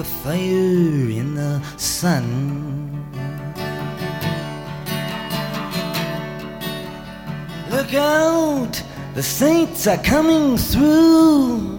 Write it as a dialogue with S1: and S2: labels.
S1: fire in the sun. Look out, the saints are coming through.